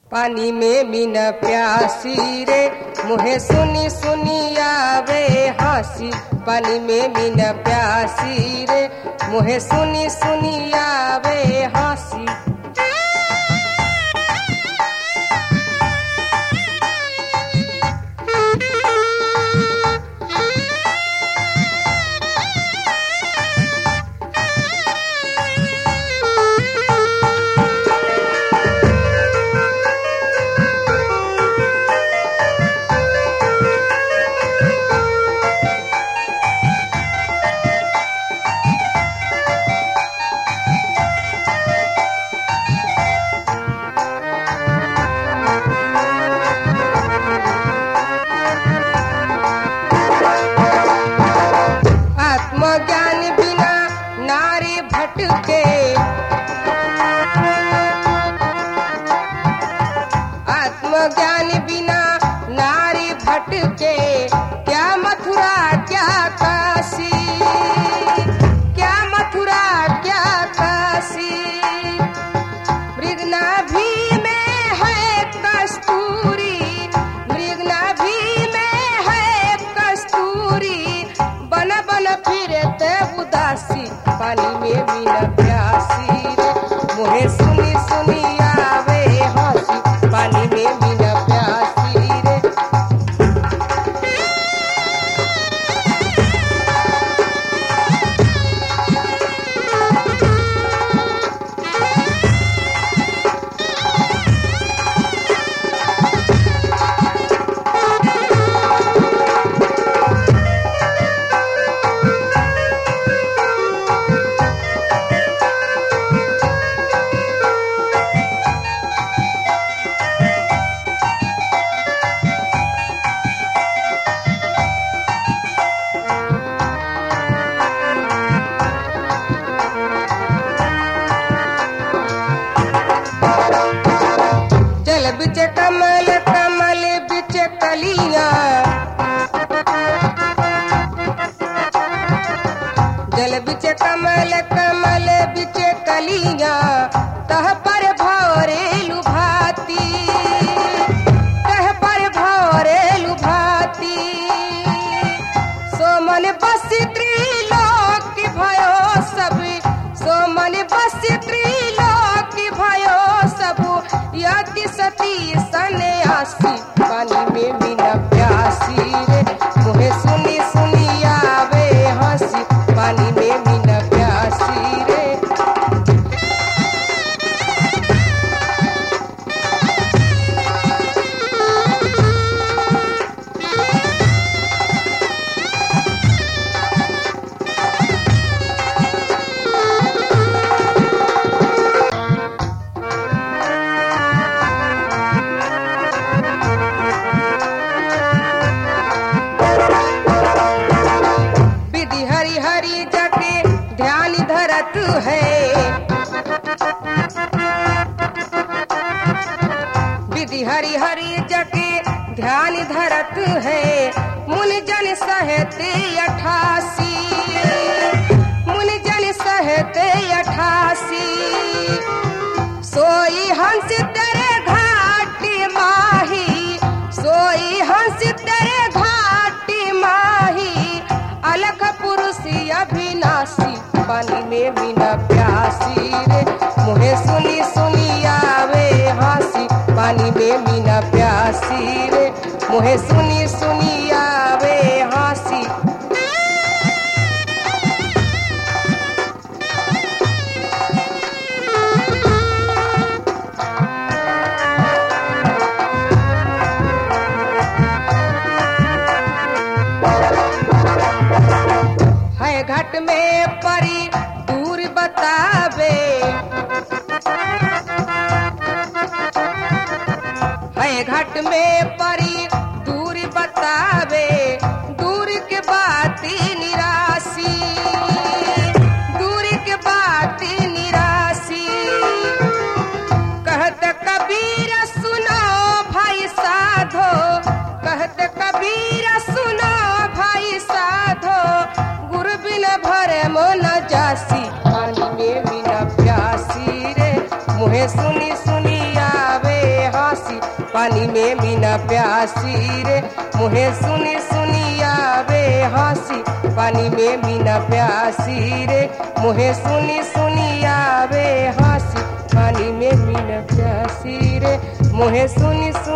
पानी में मीन प्यासी रे मुहे सुनी सुनी आवे हंसी। पानी में मीन प्यासी रे मुहे सुनी सुनी आवे हंसी। आत्मज्ञान बिना नारी भटके, आत्मज्ञान बिना नारी भटके। क्या मथुरा क्या काशी, क्या मथुरा क्या काशी। मृगनाभि में है कस्तूरी, मृगनाभि में है कस्तूरी। बन बन फिरते उदासी, पानी में मीन प्यासी रे मुहे सुनी सुनी आवे हंसी। पानी में मीन प्यासी रे। जल बिच कमल कमल बिच कलियां, जल बिच कमल कमल बिच कलियां। तह पर भौरे लुभाती, तह पर भौरे लुभाती। सो मन बस त्रिलोक भयो सब, सो मन बस त्रिलोक भयो सब। यति सती सन्यासी, पानी में मीन प्यासी रे मुहे सुनी सुनी आवे हंसी। पानी में मीन प्यासी रे। विधि हरि हरि जके ध्यान धरत है, विधि हरि हरि जके ध्यान धरत है। मुन जन सहते 88, मुन जन सहते 88। सोई हंस तेरे घाटी माही, सोई हंस तेरे घाटी माही। अलख पुरुष अभिनाशी, पानी में मीन प्यासी रे मुहे सुनी सुनी आवे हंसी। पानी में मीन प्यासी रे मुहे सुनी सुनी आवे हंसी। है घट में परी दूर बतावे, है घट में परी दूर बतावे। दूर के बाती निराशी, दूर के बाती निराशी। कहत कबीर सुनो भाई साधो, कहत कबीर सुनो भाई साधो। गुरु बिन भरे मन जासी, पानी में मीन प्यासी रे मुहे सुनी सुनी आवे हंसी। पानी में मीना प्यासी रे मुहे सुनी सुनी आवे हंसी पानी में मीना प्यासी रे मुहे सुनी सुनी आवे हंसी पानी में मीना प्यासी रे मुहे सुनी